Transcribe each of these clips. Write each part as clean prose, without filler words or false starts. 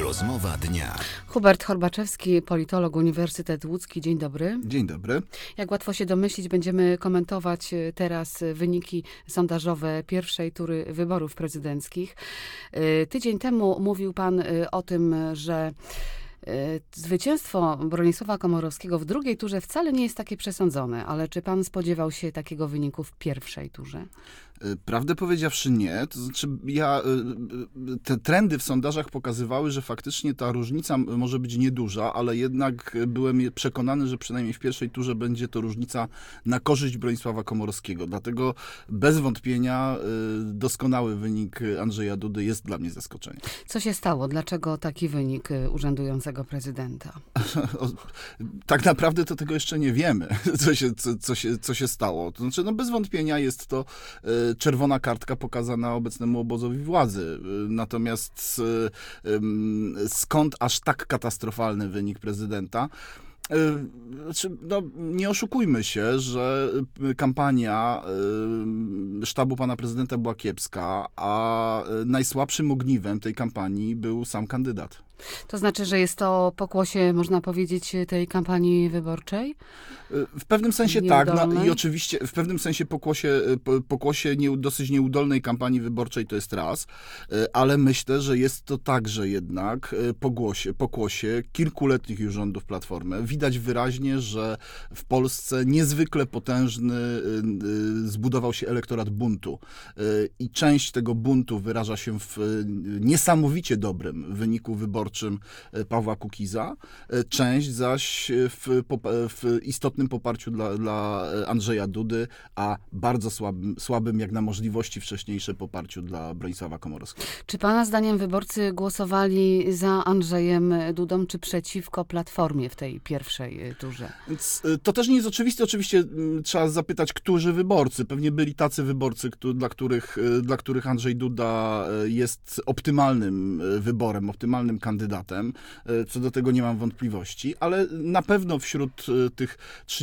Rozmowa dnia. Hubert Horbaczewski, politolog, Uniwersytet Łódzki. Dzień dobry. Dzień dobry. Jak łatwo się domyślić, będziemy komentować teraz wyniki sondażowe pierwszej tury wyborów prezydenckich. Tydzień temu mówił pan o tym, że zwycięstwo Bronisława Komorowskiego w drugiej turze wcale nie jest takie przesądzone, ale czy pan spodziewał się takiego wyniku w pierwszej turze? Prawdę powiedziawszy nie. To znaczy te trendy w sondażach pokazywały, że faktycznie ta różnica może być nieduża, ale jednak byłem przekonany, że przynajmniej w pierwszej turze będzie to różnica na korzyść Bronisława Komorowskiego. Dlatego bez wątpienia doskonały wynik Andrzeja Dudy jest dla mnie zaskoczeniem. Co się stało? Dlaczego taki wynik urzędującego prezydenta? Tak naprawdę to tego jeszcze nie wiemy, co się stało. To znaczy, bez wątpienia jest to czerwona kartka pokazana obecnemu obozowi władzy. Natomiast skąd aż tak katastrofalny wynik prezydenta? Nie oszukujmy się, że kampania sztabu pana prezydenta była kiepska, a najsłabszym ogniwem tej kampanii był sam kandydat. To znaczy, że jest to pokłosie, można powiedzieć, tej kampanii wyborczej? W pewnym sensie nieudolnej? Tak. I oczywiście w pewnym sensie pokłosie dosyć nieudolnej kampanii wyborczej to jest raz, ale myślę, że jest to także jednak pokłosie kilkuletnich już rządów Platformy. Widać wyraźnie, że w Polsce niezwykle potężny zbudował się elektorat buntu. I część tego buntu wyraża się w niesamowicie dobrym wyniku wyborczym Pawła Kukiza, część zaś w istotnym poparciu dla Andrzeja Dudy, a bardzo słabym jak na możliwości wcześniejsze poparciu dla Bronisława Komorowskiego. Czy pana zdaniem wyborcy głosowali za Andrzejem Dudą, czy przeciwko Platformie w tej pierwszej turze? Więc to też nie jest oczywiste. Oczywiście trzeba zapytać, którzy wyborcy. Pewnie byli tacy wyborcy, dla których Andrzej Duda jest optymalnym wyborem, optymalnym kandydatem. Co do tego nie mam wątpliwości, ale na pewno wśród tych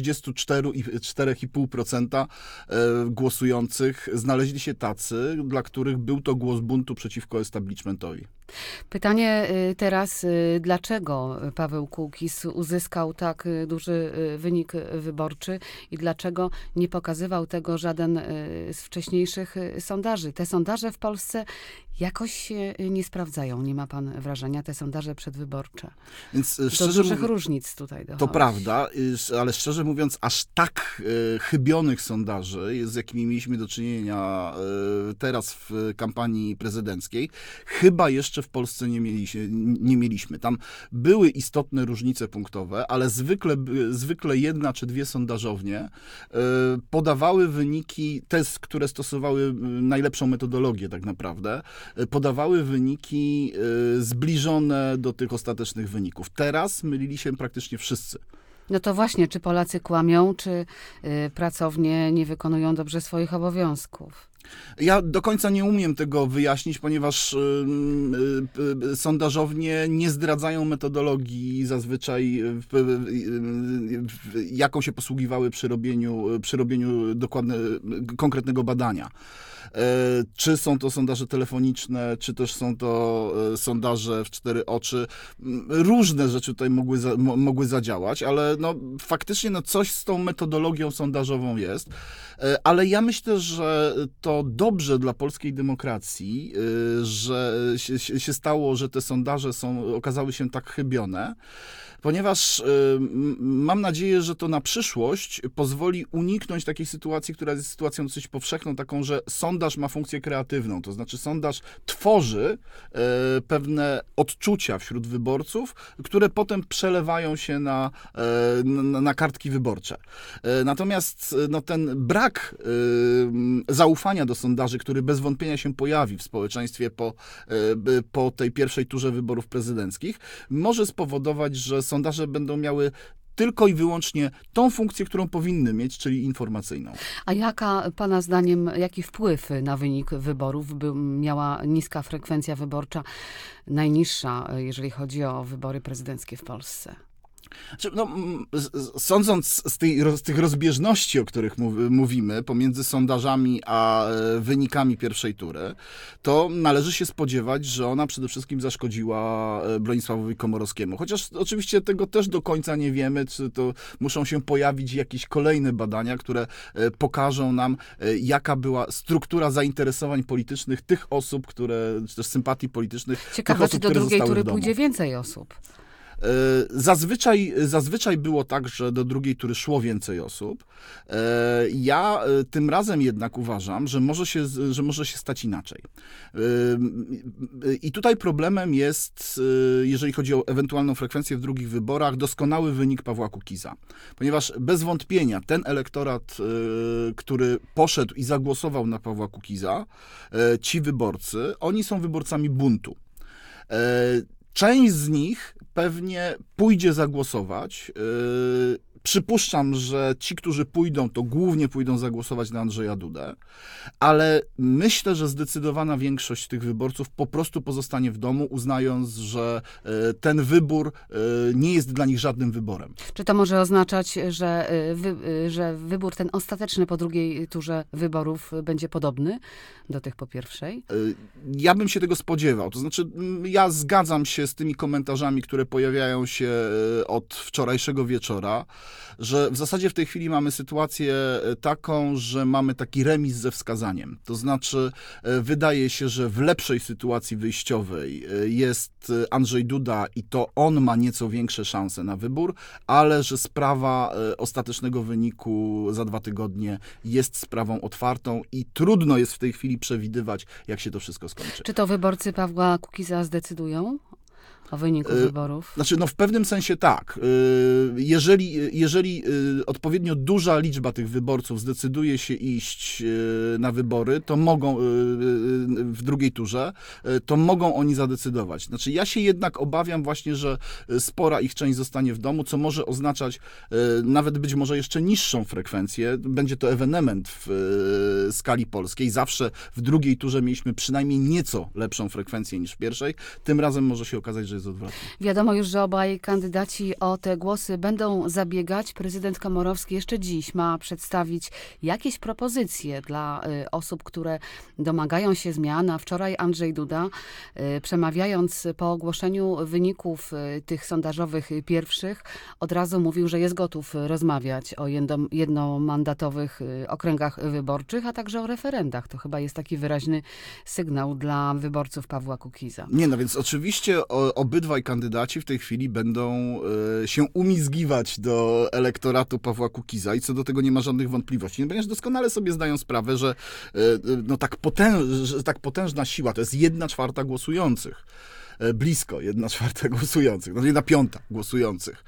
34,5% głosujących znaleźli się tacy, dla których był to głos buntu przeciwko establishmentowi. Pytanie teraz, dlaczego Paweł Kukiz uzyskał tak duży wynik wyborczy i dlaczego nie pokazywał tego żaden z wcześniejszych sondaży? Te sondaże w Polsce jakoś się nie sprawdzają, nie ma pan wrażenia, te sondaże przedwyborcze. Więc do dużych różnic tutaj dochodzi. To prawda, ale szczerze mówiąc, aż tak chybionych sondaży, z jakimi mieliśmy do czynienia teraz w kampanii prezydenckiej, chyba jeszcze w Polsce nie mieliśmy. Tam były istotne różnice punktowe, ale zwykle jedna czy dwie sondażownie podawały wyniki, te, które stosowały najlepszą metodologię tak naprawdę, podawały wyniki zbliżone do tych ostatecznych wyników. Teraz mylili się praktycznie wszyscy. No to właśnie, czy Polacy kłamią, czy pracownie nie wykonują dobrze swoich obowiązków? Ja do końca nie umiem tego wyjaśnić, ponieważ sondażownie nie zdradzają metodologii zazwyczaj, jaką się posługiwały przy robieniu konkretnego badania. Czy są to sondaże telefoniczne, czy też są to sondaże w 4 oczy. Różne rzeczy tutaj mogły zadziałać, ale faktycznie coś z tą metodologią sondażową jest. Ale ja myślę, że to dobrze dla polskiej demokracji, że się stało, że te sondaże okazały się tak chybione, ponieważ mam nadzieję, że to na przyszłość pozwoli uniknąć takiej sytuacji, która jest sytuacją dosyć powszechną, taką, że sondaż ma funkcję kreatywną, to znaczy sondaż tworzy pewne odczucia wśród wyborców, które potem przelewają się na kartki wyborcze. Natomiast ten brak zaufania do sondaży, który bez wątpienia się pojawi w społeczeństwie po tej pierwszej turze wyborów prezydenckich, może spowodować, że sondaże będą miały tylko i wyłącznie tą funkcję, którą powinny mieć, czyli informacyjną. A pana zdaniem, jaki wpływ na wynik wyborów miała niska frekwencja wyborcza, najniższa, jeżeli chodzi o wybory prezydenckie w Polsce? Sądząc z tych rozbieżności, o których mówimy, pomiędzy sondażami a wynikami pierwszej tury, to należy się spodziewać, że ona przede wszystkim zaszkodziła Bronisławowi Komorowskiemu. Chociaż oczywiście tego też do końca nie wiemy, czy to muszą się pojawić jakieś kolejne badania, które pokażą nam, jaka była struktura zainteresowań politycznych tych osób, czy też sympatii politycznych. Ciekawe, czy do drugiej tury pójdzie więcej osób. Zazwyczaj było tak, że do drugiej tury szło więcej osób. Ja tym razem jednak uważam, że może się stać inaczej. I tutaj problemem jest, jeżeli chodzi o ewentualną frekwencję w drugich wyborach, doskonały wynik Pawła Kukiza. Ponieważ bez wątpienia ten elektorat, który poszedł i zagłosował na Pawła Kukiza, ci wyborcy, oni są wyborcami buntu. Część z nich pewnie pójdzie zagłosować. Przypuszczam, że ci, którzy pójdą, to głównie pójdą zagłosować na Andrzeja Dudę, ale myślę, że zdecydowana większość tych wyborców po prostu pozostanie w domu, uznając, że ten wybór nie jest dla nich żadnym wyborem. Czy to może oznaczać, że wybór ten ostateczny po drugiej turze wyborów będzie podobny do tych po pierwszej? Ja bym się tego spodziewał. To znaczy, ja zgadzam się z tymi komentarzami, które pojawiają się od wczorajszego wieczora, że w zasadzie w tej chwili mamy sytuację taką, że mamy taki remis ze wskazaniem. To znaczy, wydaje się, że w lepszej sytuacji wyjściowej jest Andrzej Duda i to on ma nieco większe szanse na wybór, ale że sprawa ostatecznego wyniku za 2 tygodnie jest sprawą otwartą i trudno jest w tej chwili przewidywać, jak się to wszystko skończy. Czy to wyborcy Pawła Kukiza zdecydują o wyniku wyborów? Znaczy, w pewnym sensie tak. Jeżeli odpowiednio duża liczba tych wyborców zdecyduje się iść na wybory, to mogą w drugiej turze, to mogą oni zadecydować. Znaczy, ja się jednak obawiam właśnie, że spora ich część zostanie w domu, co może oznaczać nawet być może jeszcze niższą frekwencję. Będzie to ewenement w skali polskiej. Zawsze w drugiej turze mieliśmy przynajmniej nieco lepszą frekwencję niż w pierwszej. Tym razem może się okazać, że jest odwrotnie. Wiadomo już, że obaj kandydaci o te głosy będą zabiegać. Prezydent Komorowski jeszcze dziś ma przedstawić jakieś propozycje dla osób, które domagają się zmian. A wczoraj Andrzej Duda, przemawiając po ogłoszeniu wyników tych sondażowych pierwszych, od razu mówił, że jest gotów rozmawiać o jednomandatowych okręgach wyborczych, a także o referendach. To chyba jest taki wyraźny sygnał dla wyborców Pawła Kukiza. Nie, no więc oczywiście obydwaj kandydaci w tej chwili będą się umizgiwać do elektoratu Pawła Kukiza i co do tego nie ma żadnych wątpliwości, ponieważ doskonale sobie zdają sprawę, że tak potężna siła, to jest 1/4 głosujących. Blisko 1/4 głosujących, no 1/5 głosujących.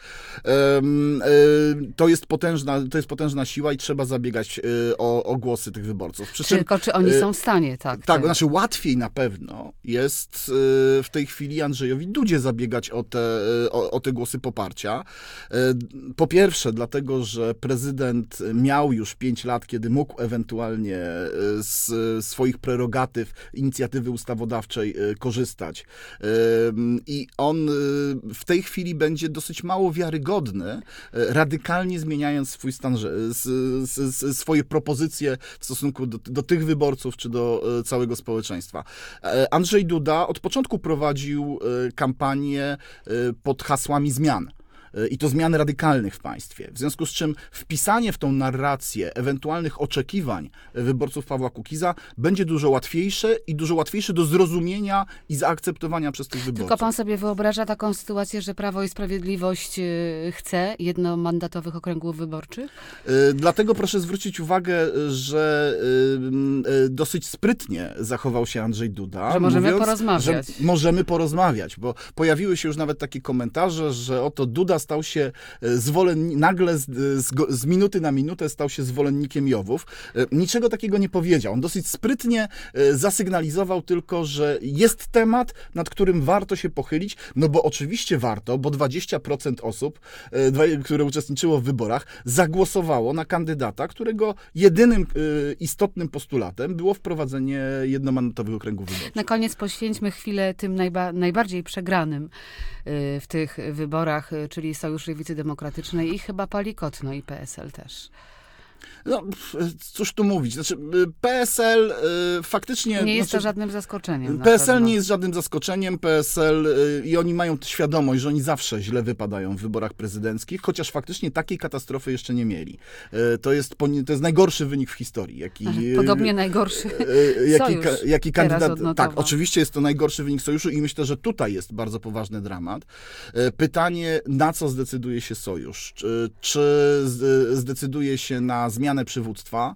To jest potężna siła i trzeba zabiegać o głosy tych wyborców. Tylko czy oni są w stanie, tak? Tak, znaczy łatwiej na pewno jest w tej chwili Andrzejowi Dudzie zabiegać o te głosy poparcia. Po pierwsze dlatego, że prezydent miał już 5 lat, kiedy mógł ewentualnie z swoich prerogatyw inicjatywy ustawodawczej korzystać. I on w tej chwili będzie dosyć mało wiarygodny, radykalnie zmieniając swój stan, swoje propozycje w stosunku do tych wyborców, czy do całego społeczeństwa. Andrzej Duda od początku prowadził kampanię pod hasłami zmian. I to zmian radykalnych w państwie. W związku z czym wpisanie w tą narrację ewentualnych oczekiwań wyborców Pawła Kukiza będzie dużo łatwiejsze do zrozumienia i zaakceptowania przez tych wyborców. Tylko pan sobie wyobraża taką sytuację, że Prawo i Sprawiedliwość chce jednomandatowych okręgów wyborczych? Dlatego proszę zwrócić uwagę, że dosyć sprytnie zachował się Andrzej Duda. Że możemy porozmawiać. Że możemy porozmawiać, bo pojawiły się już nawet takie komentarze, że oto Duda stał się nagle z minuty na minutę stał się zwolennikiem JOW-ów. Niczego takiego nie powiedział. On dosyć sprytnie zasygnalizował tylko, że jest temat, nad którym warto się pochylić, no bo oczywiście warto, bo 20% osób, które uczestniczyło w wyborach, zagłosowało na kandydata, którego jedynym istotnym postulatem było wprowadzenie jednomandatowych okręgów wyborczych. Na koniec poświęćmy chwilę tym najbardziej przegranym w tych wyborach, czyli czyli Sojusz Lewicy Demokratycznej i chyba Palikot, no i PSL też. No, cóż tu mówić, znaczy PSL faktycznie... Nie jest to żadnym zaskoczeniem. Na PSL pewno. nie jest żadnym zaskoczeniem, PSL i oni mają świadomość, że oni zawsze źle wypadają w wyborach prezydenckich, chociaż faktycznie takiej katastrofy jeszcze nie mieli. To jest najgorszy wynik w historii, jaki... Podobnie najgorszy sojusz jaki teraz kandydat... odnotował. Tak, oczywiście jest to najgorszy wynik sojuszu i myślę, że tutaj jest bardzo poważny dramat. Pytanie, na co zdecyduje się sojusz? Czy zdecyduje się na zmianę przywództwa?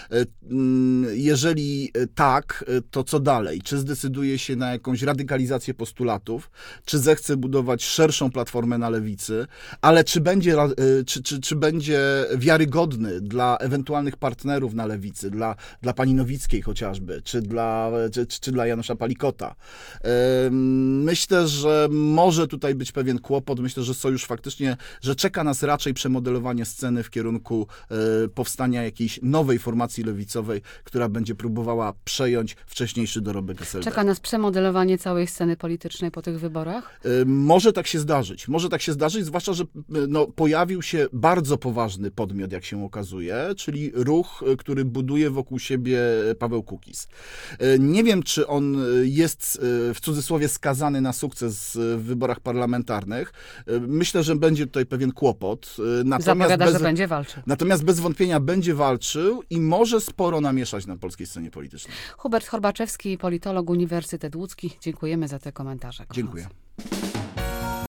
Jeżeli tak, to co dalej? Czy zdecyduje się na jakąś radykalizację postulatów? Czy zechce budować szerszą platformę na lewicy? Ale czy będzie wiarygodny dla ewentualnych partnerów na lewicy, dla pani Nowickiej chociażby, czy dla Janusza Palikota? Myślę, że może tutaj być pewien kłopot. Myślę, że sojusz faktycznie, że czeka nas raczej przemodelowanie sceny w kierunku powstania jakiejś nowej formacji lewicowej, która będzie próbowała przejąć wcześniejszy dorobek SLD. Czeka nas przemodelowanie całej sceny politycznej po tych wyborach? Może tak się zdarzyć. Może tak się zdarzyć, zwłaszcza, że pojawił się bardzo poważny podmiot, jak się okazuje, czyli ruch, który buduje wokół siebie Paweł Kukiz. Nie wiem, czy on jest w cudzysłowie skazany na sukces w wyborach parlamentarnych. Myślę, że będzie tutaj pewien kłopot. Zapowiada, że będzie walczył. Natomiast bez wątpienia będzie walczył i może sporo namieszać na polskiej scenie politycznej. Hubert Horbaczewski, politolog, Uniwersytet Łódzki. Dziękujemy za te komentarze. Dziękuję.